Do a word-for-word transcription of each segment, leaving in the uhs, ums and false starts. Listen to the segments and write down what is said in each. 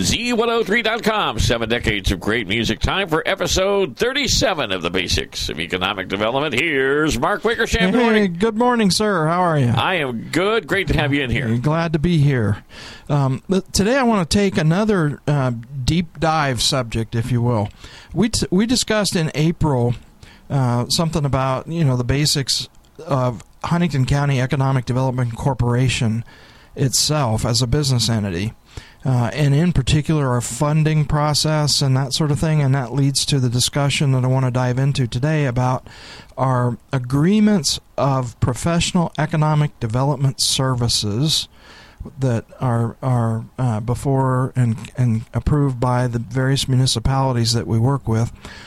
Z one oh three dot com. Seven decades of great music. Time for episode thirty-seven of the Basics of Economic Development. Here's Mark Wickersham. Good morning. Hey, good morning, sir. How are you? I am good. Great to have you in here. Glad to be here. Um, today I want to take another uh, deep dive subject, if you will. We t- we discussed in April uh, something about, you know, the basics of Huntington County Economic Development Corporation itself as a business entity. Uh, and in particular, our funding process and that sort of thing, and that leads to the discussion that I want to dive into today about our agreements of professional economic development services that are are uh, before and and approved by the various municipalities that we work with.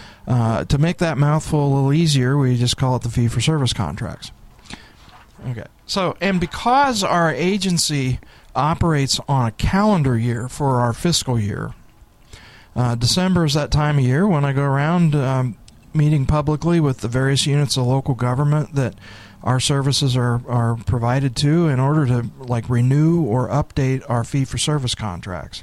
Uh, to make that mouthful a little easier, we just call it the fee-for-service contracts. Okay. So, and because our agency operates on a calendar year for our fiscal year. Uh, December is that time of year when I go around um, meeting publicly with the various units of local government that our services are, are provided to in order to like renew or update our fee-for-service contracts.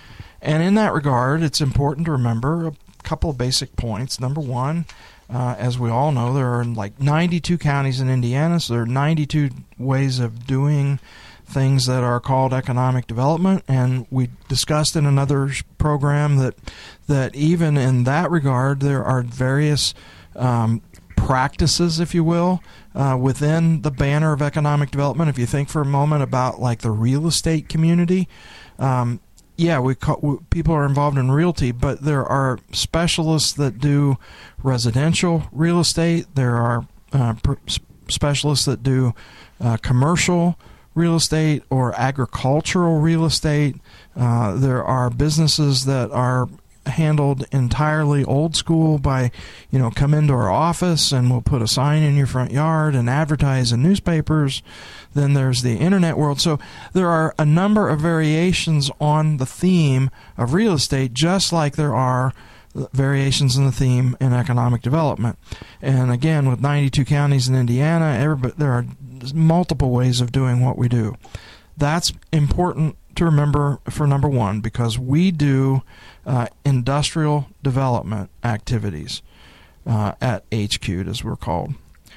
And in that regard, it's important to remember a couple of basic points. Number one, uh, as we all know, there are like ninety-two counties in Indiana, so there are ninety-two ways of doing things that are called economic development, and we discussed in another program that that even in that regard there are various um, practices, if you will, uh, within the banner of economic development. If you think for a moment about like the real estate community, um, yeah, we, call, we people are involved in realty, but there are specialists that do residential real estate. There are uh, pr- specialists that do uh, commercial real estate or agricultural real estate. Uh, there are businesses that are handled entirely old school by, you know, come into our office and we'll put a sign in your front yard and advertise in newspapers. Then there's the internet world. So there are a number of variations on the theme of real estate, just like there are variations in the theme in economic development. And again, with ninety-two counties in Indiana, everybody, there are multiple ways of doing what we do. That's important to remember for number one, because we do uh, industrial development activities uh, at H Q, as we're called,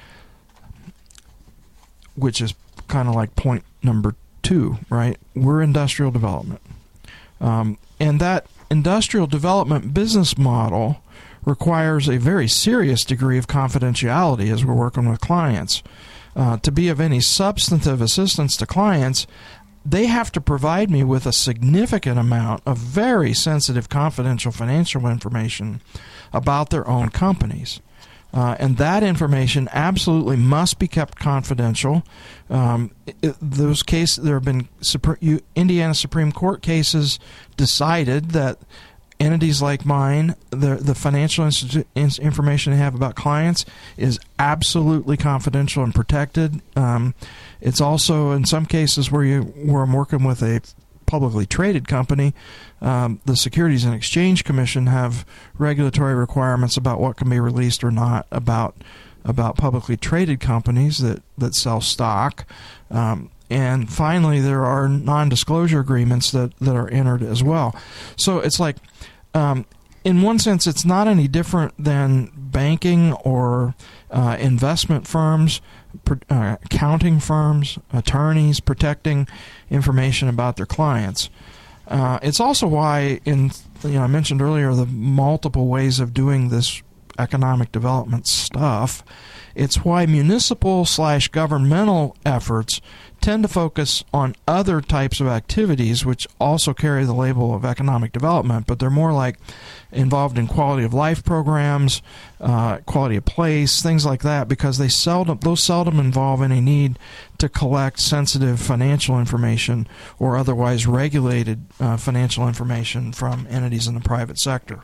which is kind of like point number two, right? We're industrial development. Um, and that industrial development business model requires a very serious degree of confidentiality as we're working with clients. Uh, to be of any substantive assistance to clients, they have to provide me with a significant amount of very sensitive confidential financial information about their own companies. Uh, and that information absolutely must be kept confidential. Um, it, those cases, there have been Supreme, Indiana Supreme Court cases decided that entities like mine, the the financial institu- information they have about clients is absolutely confidential and protected. Um, it's also in some cases where you where I'm working with a publicly traded company, um, the Securities and Exchange Commission have regulatory requirements about what can be released or not about about publicly traded companies that, that sell stock. Um, and finally, there are non-disclosure agreements that, that are entered as well. So it's like, um, in one sense, it's not any different than banking or uh, investment firms, uh, accounting firms, attorneys protecting information about their clients. Uh, it's also why, in you know, I mentioned earlier the multiple ways of doing this economic development stuff. It's why municipal slash governmental efforts tend to focus on other types of activities which also carry the label of economic development, but they're more like involved in quality of life programs, uh, quality of place, things like that, because they seldom those seldom involve any need to collect sensitive financial information or otherwise regulated uh, financial information from entities in the private sector.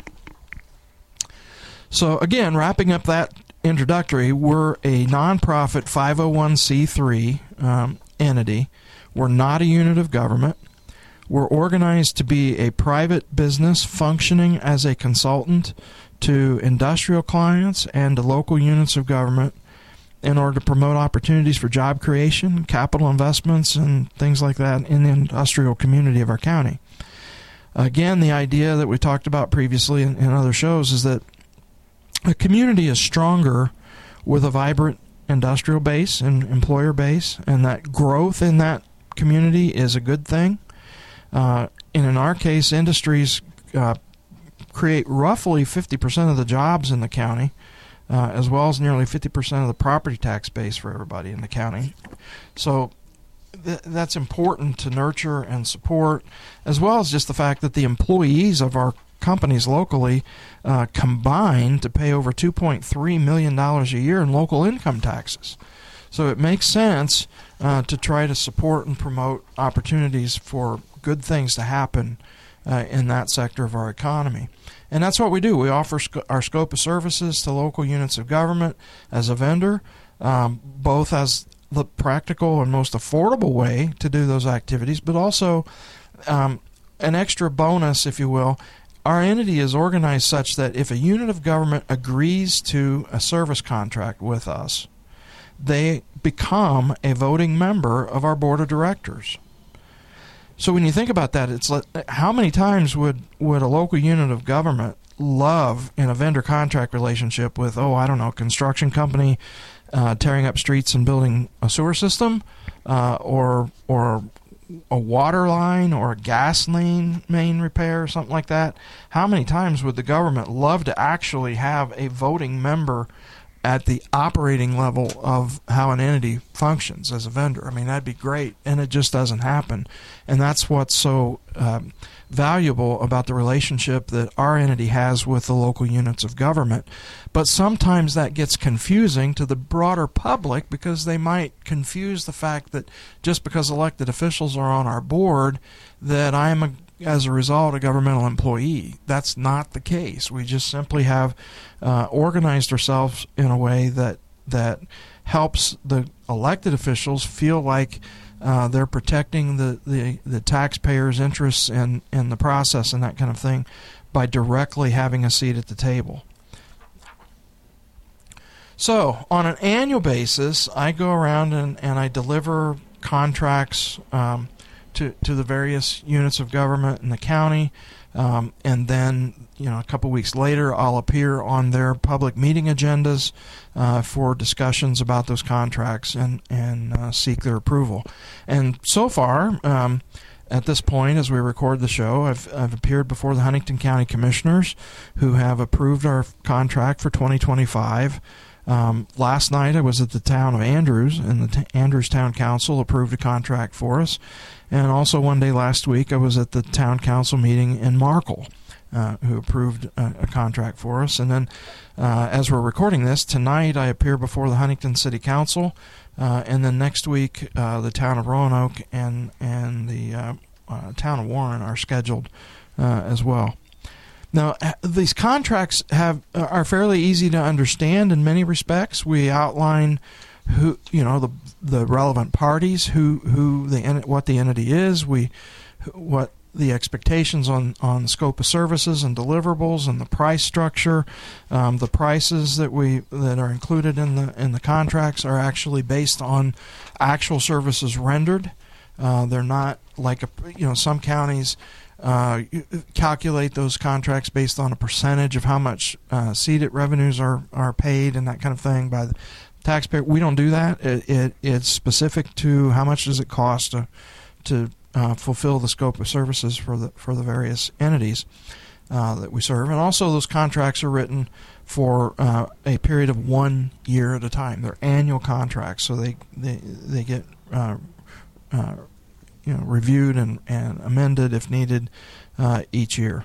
So again, wrapping up that introductory, we're a nonprofit five oh one c three um, entity. We're not a unit of government. We're organized to be a private business functioning as a consultant to industrial clients and to local units of government in order to promote opportunities for job creation, capital investments, and things like that in the industrial community of our county. Again, the idea that we talked about previously in, in other shows is that a community is stronger with a vibrant industrial base and employer base, and that growth in that community is a good thing. Uh, and in our case, industries uh, create roughly fifty percent of the jobs in the county, uh, as well as nearly fifty percent of the property tax base for everybody in the county. So th- that's important to nurture and support, as well as just the fact that the employees of our companies locally uh, combine to pay over two point three million dollars a year in local income taxes. So it makes sense uh, to try to support and promote opportunities for good things to happen uh, in that sector of our economy. And that's what we do. We offer sc- our scope of services to local units of government as a vendor, um, both as the practical and most affordable way to do those activities, but also um, an extra bonus, if you will. Our entity is organized such that if a unit of government agrees to a service contract with us, they become a voting member of our board of directors. So when you think about that, it's like, how many times would, would a local unit of government love in a vendor contract relationship with, oh, I don't know, construction company uh, tearing up streets and building a sewer system, uh, or or a water line or a gas main main repair or something like that? How many times would the government love to actually have a voting member at the operating level of how an entity functions as a vendor? I mean, that'd be great, and it just doesn't happen. And that's what's so um, valuable about the relationship that our entity has with the local units of government. But sometimes that gets confusing to the broader public, because they might confuse the fact that just because elected officials are on our board, that I'm a as a result, a governmental employee. That's not the case. We just simply have uh, organized ourselves in a way that that helps the elected officials feel like uh, they're protecting the, the, the taxpayers' interests in, in the process and that kind of thing by directly having a seat at the table. So, on an annual basis, I go around and, and I deliver contracts um, To, to the various units of government in the county, um, and then you know a couple weeks later I'll appear on their public meeting agendas uh, for discussions about those contracts and and uh, seek their approval. And so far, um, at this point, as we record the show, I've I've appeared before the Huntington County Commissioners, who have approved our contract for twenty twenty-five. Um, last night I was at the town of Andrews, and the t- Andrews Town Council approved a contract for us. And also one day last week I was at the town council meeting in Markle, uh, who approved a, a contract for us. And then uh, as we're recording this, tonight I appear before the Huntington City Council, uh, and then next week uh, the town of Roanoke and, and the uh, uh, town of Warren are scheduled uh, as well. Now, these contracts have are fairly easy to understand in many respects. We outline who you know the the relevant parties, who who the what the entity is, we what the expectations on on scope of services and deliverables, and the price structure. Um, the prices that we that are included in the in the contracts are actually based on actual services rendered. Uh, they're not like a you know some counties. Uh, calculate those contracts based on a percentage of how much uh, seeded revenues are, are paid and that kind of thing by the taxpayer. We don't do that. It, it it's specific to how much does it cost to to uh, fulfill the scope of services for the for the various entities uh, that we serve. And also those contracts are written for uh, a period of one year at a time. They're annual contracts, so they they they get uh, uh, you know, reviewed and, and amended if needed uh, each year.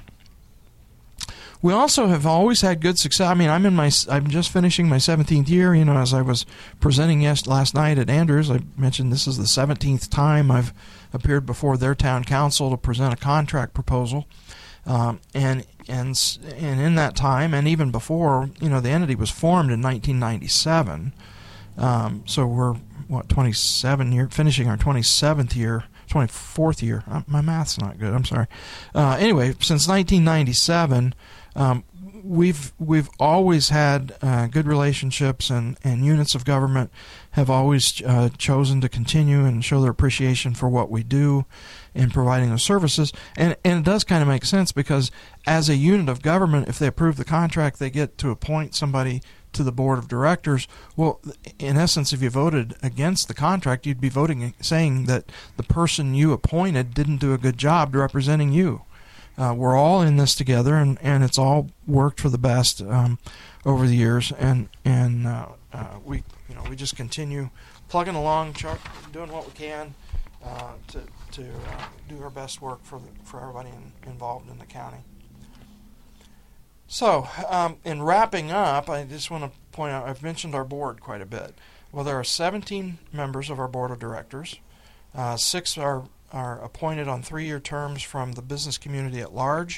We also have always had good success. I mean, I'm in my I'm just finishing my seventeenth year. You know, as I was presenting yes last night at Andrews, I mentioned this is the seventeenth time I've appeared before their town council to present a contract proposal. Um, and and and in that time, and even before, you know, the entity was formed in nineteen ninety-seven. Um, so we're what twenty-seven year, finishing our twenty-seventh year. twenty-fourth year. My math's not good. I'm sorry. Uh, anyway, since nineteen ninety-seven, um, we've we've always had uh, good relationships, and, and units of government have always uh, chosen to continue and show their appreciation for what we do in providing those services. And and it does kind of make sense, because as a unit of government, if they approve the contract, they get to appoint somebody to the board of directors. Well, in essence, if you voted against the contract, you'd be voting saying that the person you appointed didn't do a good job representing you. Uh, we're all in this together, and, and it's all worked for the best um, over the years, and and uh, uh, we you know we just continue plugging along, Chuck, doing what we can uh, to to uh, do our best work for the, for everybody in, involved in the county. So, um, in wrapping up, I just want to point out, I've mentioned our board quite a bit. Well, there are seventeen members of our board of directors. Uh, six are, are appointed on three-year terms from the business community at large.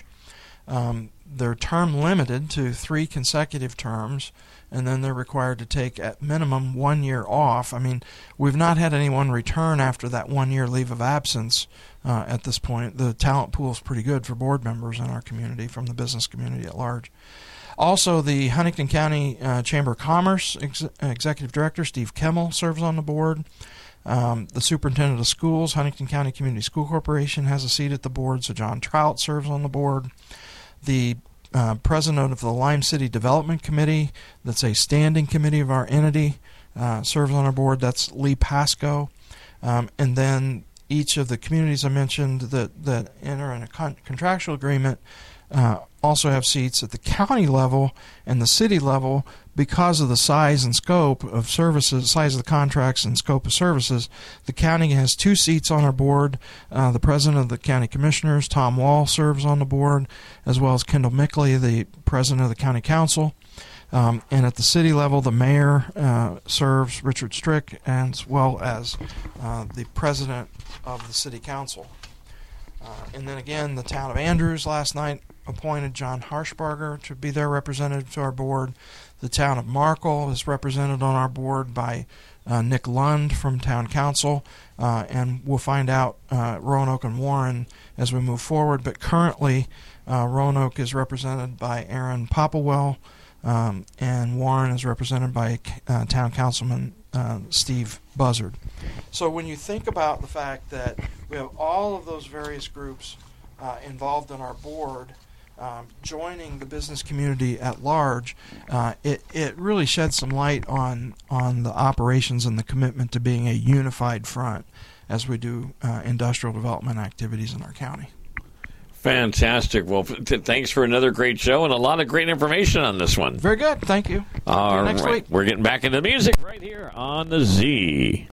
Um, they're term limited to three consecutive terms, and then they're required to take at minimum one year off. I mean, we've not had anyone return after that one-year leave of absence uh, at this point. The talent pool is pretty good for board members in our community from the business community at large. Also, the Huntington County uh, Chamber of Commerce ex- Executive Director Steve Kimmel serves on the board. Um, the Superintendent of Schools, Huntington County Community School Corporation, has a seat at the board, so John Trout serves on the board. The uh, President of the Lime City Development Committee, that's a standing committee of our entity, uh, serves on our board. That's Lee Pasco. Um, and then each of the communities I mentioned that, that enter in a con- contractual agreement uh, also have seats at the county level and the city level. Because of the size and scope of services, size of the contracts and scope of services, the county has two seats on our board. Uh, the president of the county commissioners, Tom Wall, serves on the board, as well as Kendall Mickley, the president of the county council. Um, and at the city level, the mayor uh, serves, Richard Strick, as well as uh, the president of the city council. Uh, and then again, the town of Andrews last night appointed John Harshbarger to be their representative to our board. The town of Markle is represented on our board by uh, Nick Lund from town council, uh, and we'll find out uh, Roanoke and Warren as we move forward. But currently, uh, Roanoke is represented by Aaron Popplewell, um, and Warren is represented by uh, town councilman uh, Steve Buzzard. So when you think about the fact that we have all of those various groups uh, involved in our board, Um, joining the business community at large, uh, it, it really sheds some light on on the operations and the commitment to being a unified front as we do uh, industrial development activities in our county. Fantastic. Well, th- thanks for another great show and a lot of great information on this one. Very good. Thank you. All See you next right. week. We're getting back into music right here on the Z.